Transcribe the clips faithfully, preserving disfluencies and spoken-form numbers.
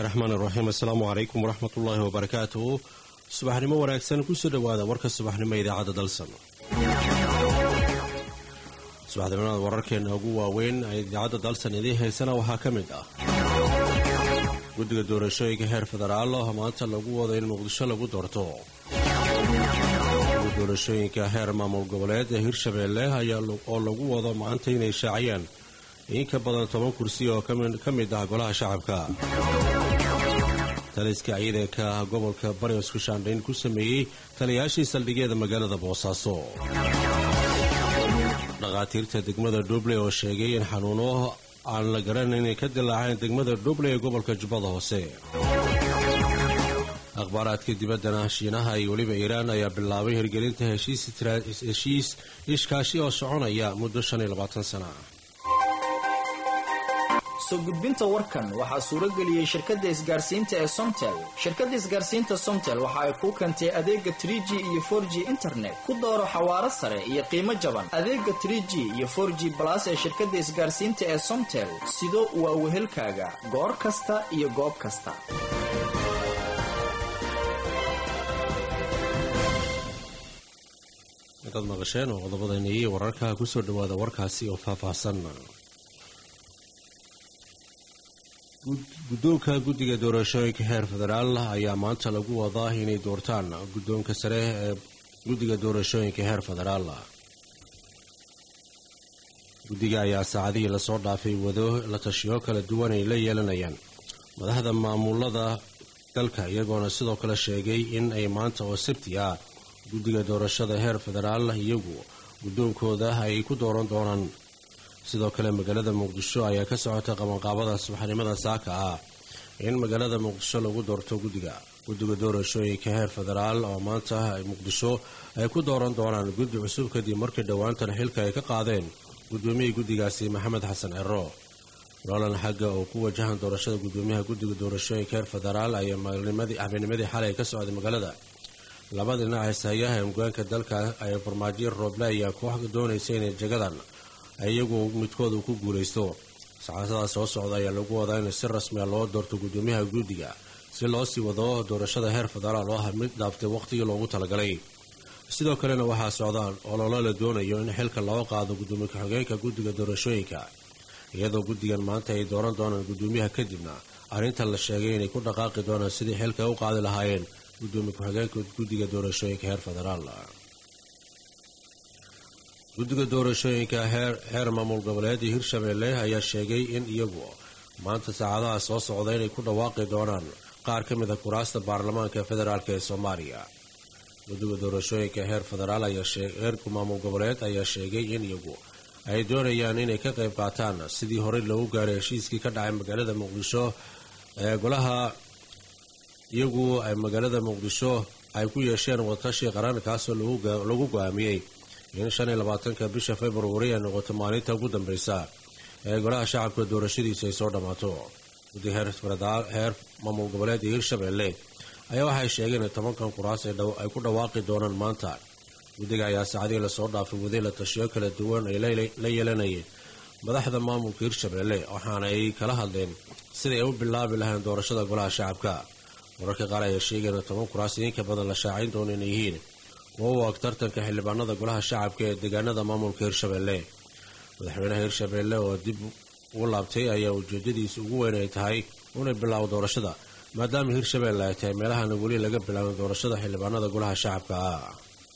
الرحمن الرحيم السلام عليكم ورحمة الله وبركاته. صباح نمو wanaagsan ku soo dhawaada warka subaxnimo idaacada dalsan. subaxnimada wararkeena ugu waaweyn ee idaacada dalsan idin heysana waxa kamid ah guddiga doorashooyinka heer federaal oo maanta lagu wado in Muqdisho lagu doorto. doorashooyinka heer maamul goboleed ee Hirshabeelle ayaa oo lagu wado maanta inay shaaciyaan in ka badan toban kursi oo kamid ah golaha shacabka. taliska ciidanka gobolka Bari isku shaandhayn ku sameeyay taliyaashii saldhigyada magaalada Boosaaso. dhaqaatiirta degmada Duble oo sheegay in xanuuno aan la garanayn ka dilaaceen degmada Duble ee gobolka Jubbada Hoose. akhbaaraadka dibaddana Shiinaha iyo waliba Iiraan ayaa bilaabay hirgelinta heshiis heshiis iskaashi oo soconaya muddo shan iyo labaatan sano ah. soo gudbinta warkan waxaa suuro geliyay shirkadda isgaarsiinta ee Somtel. shirkadda isgaarsiinta Somtel waxa ay ku keentay adeega three G iyo four G internet ku dooro xawaare sare iyo qiimo jaban. adeega three G iyo four G plus ee shirkadda isgaarsiinta ee Somtel sido waa wehelkaaga goor kasta iyo goob kasta. intaad maqasheen oo qodobadani iyo wararka ku soo dhawaada warkaasi oo faahfaahsan. guddoonka guddiga doorashooyinka heer federaal ayaa maanta lagu wadaa inay doortaan guddoonka sare ee guddiga doorashooyinka heer federaal. guddiga ayaa saacadihii lasoo dhaafay wado la tashiyo kala duwan ay la yeelanayaan madaxda maamulada dalka, iyagoona sidoo kale sheegay in ay maanta oo sabti ah guddiga doorashada heer federaal iyagu guddoonkooda ay ku dooran doonaan. sidoo kale magaalada Muqdisho ayaa ka socota qabanqaabada subaxnimada saaka ah in magaalada Muqdisho lagu doorto guddiga guddiga doorashooyinka heer federaal oo maanta ay Muqdisho ay ku dooran doonaan guddi cusub kadib markii dhawaantan xilka ay ka qaadeen guddoomiyaha guddigaasi Maxamed Xasan Ciro. Roland Haga oo ku wajahan doorashada guddoomiyaha guddiga doorashooyinka heer federaal ayaa maalinimadii habeennimadii xalay ka socday magaalada. labada dhinac ee sahayaha hogaanka dalka ay farmaajo Roble ayaa koox doonaysa inay jagadan ayagu midkooda ku guuleysto. saacadaha soo socda ayaa lagu wadaa in si rasmi ah loo doorto guddoomiyaha guddiga si loo sii wado doorashada heer federaal oo ah mid dhaaftay waqtigii loogu talagalay. sidoo kalena waxaa socdaan olole la doonayo in xilka loo qaado guddoomiye ku-xigeenka guddiga doorashooyinka, iyadoo guddigan maanta ay dooran doonaan guddoomiyaha kadibna arrintan la sheegay inay ku dhaqaaqi doonaan sidii xilka u qaadi lahaayeen guddoomiye ku-xigeenka guddiga doorashooyinka heer federaal. guddiga doorashooyinka heer heer maamul goboleed ee Hirshabeelle ayaa sheegay in iyagu maanta saacadaha soo socda inay ku dhawaaqi doonaan qaar ka mid ah kuraasta baarlamaanka federaalka ee Soomaaliya. guddiga doorashooyinka heer federaal ayaa sheegay heer maamul goboleed ayaa sheegay in iyagu ay doonayaan inay ka qayb qaataan sidii hore loogu gaaray heshiiskii ka dhacay magaalada Muqdisho ee golaha iyagu ay magaalada Muqdisho ay ku yeesheen wadatasha qaran kaasoo lagu go'aamiyay in shan iyo labaatanka bisha February ay noqoto maalinta ugu dambaysa ee golaha shacabka doorashadiisa ay soo dhamaato. guddiga heer federaal heer maamul goboleed ee Hirshabeelle ayaa waxay sheegeen in tobankan kuraas ay ku dhawaaqi doonaan maanta. guddiga ayaa saacadii la soo dhaafay waday la tashiyo kala duwan ay la yeelanayeen madaxda maamulka Hirshabeelle, waxaana ay kala hadleen sidii ay u bilaabi lahayn doorashada golaha shacabka. wararka qaar ayaa sheegeen in toban kuraas in ka badan la shaacin doono inay yihiin kuwa u ag tartanka xildhibaanada golaha shacabka ee deegaanada maamulka Hirshabeelle. madaxweynaha Hirshabeelle oo dib ugu laabtay ayaa ujeedadiisa ugu weyn ay tahay inay bilaabo doorashada, maadaama Hirshabeelle ay tahay meelahan weli laga bilaabin doorashada xildhibaanada golaha shacabka ah.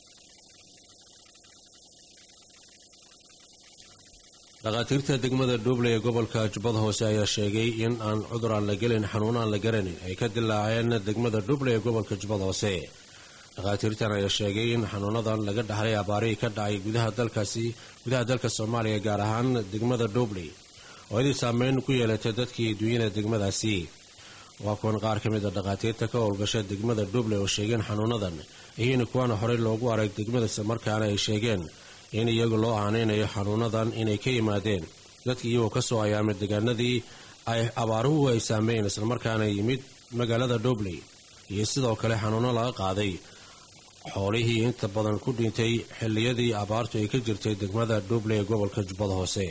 dhaqaatiirta degmada Duble ee gobolka Jubbada Hoose ayaa sheegay in aan cudur aan la gelin xanuun aan la garanin ay ka dilaaceen degmada Duble ee gobolka Jubbada Hoose. dhaqaatiirtan ayaa sheegay in xanuunadan laga dhaxlay abaarihii ka dhacay gudaha dalkaasi gudaha dalka Soomaaliya, gaar ahaan degmada Duble oo ay saameyn ku yeelatay dadkii dunyada degmadaasi. waa kuwan qaar ka mid ah dhaqaatiirta ka howlgasha degmada Duble oo sheegeen xanuunadan iyana kuwana horey loogu arag degmada, markaana ay sheegeen in iyagu loo aaneynayo xanuunadan inay ka yimaadeen dadkii iyagoo ka soo ayaamay deegaanadii ay abaaruhu ay saameeyeen, islamarkaana yimid magaalada Duble, iyo sidoo kale xanuuno laga qaaday xoolihii inta badan ku dhintay xilliyadii abaartu ay ka jirtay degmada Duble ee gobolka Jubbada Hoose.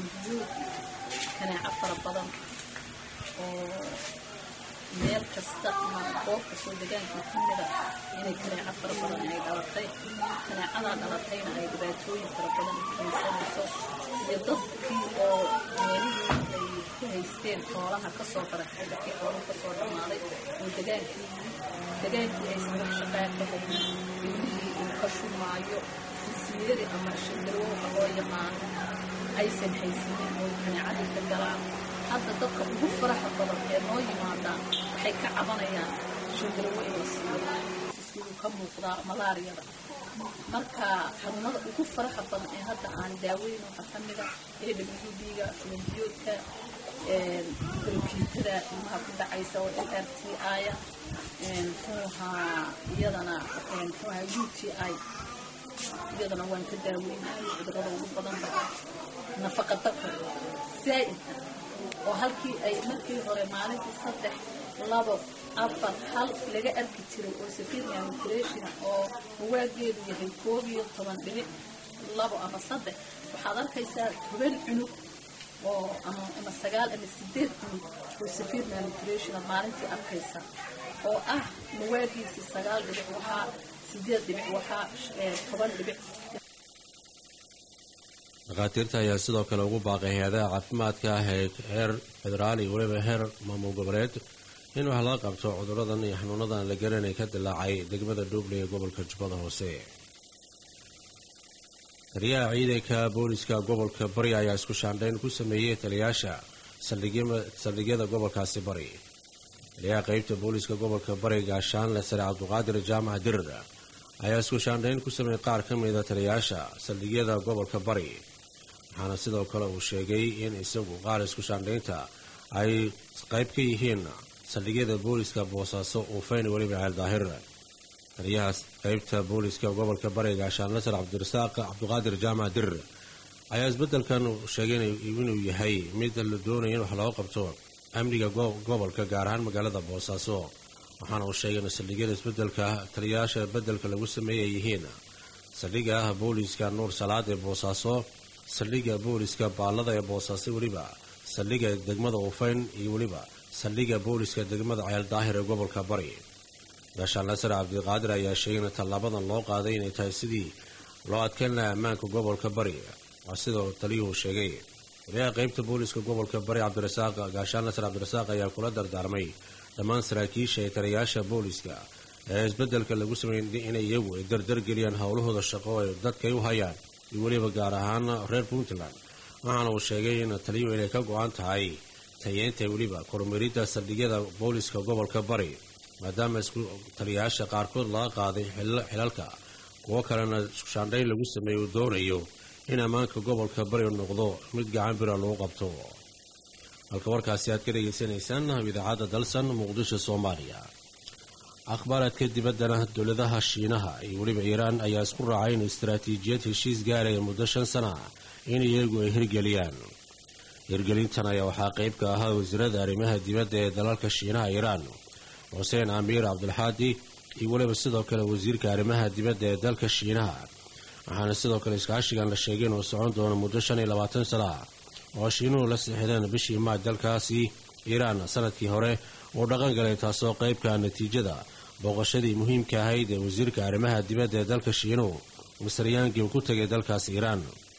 شنبيوت كان عفر بدن meel kasta ama goob kasta deegaanka kamida inay kala afar badan ay dhalatay kanaacada dhalatayna ay dhibaatooyin fara badan keensanayso iyo dadkii oo meelihii ay ku haysteen xoolaha ka soo baraxay dadkii xoolaha ka soo dhamaaday oo deegaankii deegaankii ay soo shaqeeyay inuu ka shumaayo sisiiri ama shindiro oo yaqaan aysan haysanin oo kanaacada ka galaan hadda dadka ugu faraxa badan ee noo yimaadaan waxay ka cabanayaan shindiraweynaysiiyo siduu ka muuqdaa malaariyada marka xanuunada ugu faraxa badan ee hadda aan daaweyn waxaa ka mid ah A W D-ga shindirayoodka brokiitada ilmaha ku dhacaysa oo L R T I-a muxuuha iyadana muxuuha U T I iyadana waan ka daaweynay cudurrada ugu badan nafaqa darro zaa'id oo halkii ay markii hore maalintii saddex labo afar hal laga arki jiray oo safiirna nutrition oo waageedu yahay koob iyo toban dhibic labo ama saddex waxaad arkaysaa toban cunug oo ama ama sagaal ama sideed cunug oo safiirna nutrition maalintii arkaysa oo ah waagiisi sagaal dhibic waxaa sideed dhibic waxaa toban dhibic dhakhaatiirta ayaa sidoo kale ugu baaqay hay-adaha caafimaadka ah ee heer federaal iyo weliba heer maamul goboleed in wax laga qabto cuduradan iyo xanuunadan la garanay ka dilaacay degmada dhuuble ee gobolka jubbada hoose taliyaha ciidanka booliska gobolka bari ayaa isku shaandhayn ku sameeyey taliyaasha saldhigyada gobolkaasi bari taliyaha qaybta booliska gobolka bari gaashaanle sare cabduqaadir jaamac dirir ayaa isku shaandhayn ku sameeyey qaar ka mida taliyaasha saldhigyada gobolka bari waxaana sidoo kale uu sheegay in isagu qaar isku shaandhaynta ay qayb ka yihiin saldhigyada booliska boosaaso uufeyn weliba ceel daahir taliyaha qaybta booliska gobolka bari gaashaanle sare cabdirasaaq cabduqaadir jaamac dirir ayaa isbedelkan sheegay inuu yahay mid la doonaya in wax looga qabto amniga gobolka gaar ahaan magaalada boosaaso waxaana uu sheegay in saldhigyada isbedelka taliyayaasha bedelka lagu sameeyay yihiin saldhiga ah booliska nuur salaad ee boosaaso saldhiga booliska baallada ee boosaaso weliba saldhiga degmada uufeyn iyo weliba saldhiga booliska degmada ceel daahir ee gobolka bari gaashaanle sare cabdiqaadir ayaa sheegay in tallaabadan loo qaaday inay tahay sidii loo adkeyn lahaa ammaanka gobolka bari waa sidoo taliyuhu sheegay taliyaha qaybta booliska gobolka bari cabdirasaaq gaashaanle sare cabdirasaaq ayaa kula dardaarmay dhammaan saraakiisha ee taliyayaasha booliska ee isbedelka lagu sameeyay inay iyagu ay dardargeliyaan howlahooda shaqo ay dadkay u hayaan iyo weliba gaar ahaan reer puntland waxaana uu sheegay in taliyuhu inay ka go-an tahay tayeynta weliba kormeeridda saldhigyada booliska gobolka bari maadaama isku taliyayaasha qaarkood laga qaaday xilalka kuwo kalena shaandhayn lagu sameeyey uu doonayo in ammaanka gobolka bari noqdo mid gacan bira lagu qabto halka warkaasi aad ka dhegaysanaysaan idaacadda dalsan muqdisho soomaaliya akhbaaraadka dibaddana dowladaha shiinaha iyo weliba iiraan ayaa isku raacay in istaraatiijiyad heshiis gaaraya muddo shan sana in iyagu ay hirgeliyaan hirgelintan ayaa waxaa qayb ka ahaa wasiirada arrimaha dibadda ee dalalka shiinaha iiraan xuseen amiir cabdulxaadi iyo weliba sidoo kale wasiirka arrimaha dibadda ee dalka shiinaha waxaana sidoo kale iskaashigan la sheegay inuu socon doono muddo shan iyo labaatan sana oo shiinuhu la seexdeen bishii maaj dalkaasi iiraan sanadkii hore uu dhaqan galay taasoo qaybka natiijada booqashadii muhiimka ahayd ee wasiirka arrimaha dibadda ee dalka shiinuhu mister yangi uu ku tegay dalkaas iiraan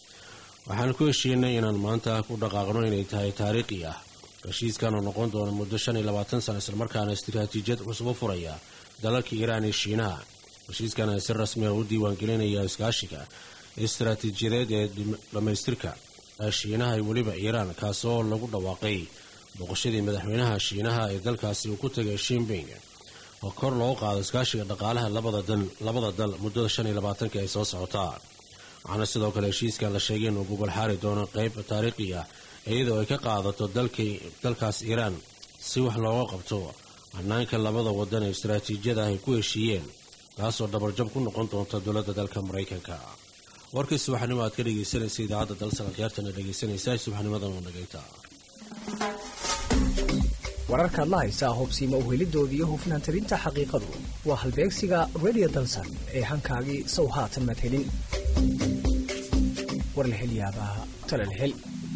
waxaan ku heshiinay inaan maanta ku dhaqaaqno inay tahay taariikhi ah heshiiskan oo noqon doono muddo shan iyo labaatan sana islamarkaana istiraatiijiyad cusub u furaya dalalka iiraan iyo shiinaha heshiiskan ay si rasmi ah u diiwaangelinaya iskaashiga istiraatiijiyadeed ee dhammaystirka ee shiinaha iyo weliba iiraan kaasoo lagu dhawaaqay booqashadii madaxweynaha shiinaha ee dalkaasi uu ku tegay shinbing oo kor loo qaado iskaashiga dhaqaalaha labada dal muddada shan iyo labaatanka ay soo socotaa waxaana sidoo kale heshiiskan la sheegay inuu gogol xaari doono qayb taariikhi ah iyadoo ay ka qaadato dalkaas iiraan si wax looga qabto hannaanka labada wadan ee istaraatiijiyada ay ku heshiiyeen taasoo dhabarjab ku noqon doonta dowladda dalka maraykanka warkii subaxnimo aad ka dhegaysanaysa idaacadda dalsan khiyaartana dhegaysanaysaa subaxnimadan oo dhagayta wararkaad la haysaa hubsiima uhelidoodii iyo hufnaan talinta xaqiiqadu waa halbeegsiga radio dalsan ee hankaagii sow haatan maad helin war la hel yaabaa tala la hel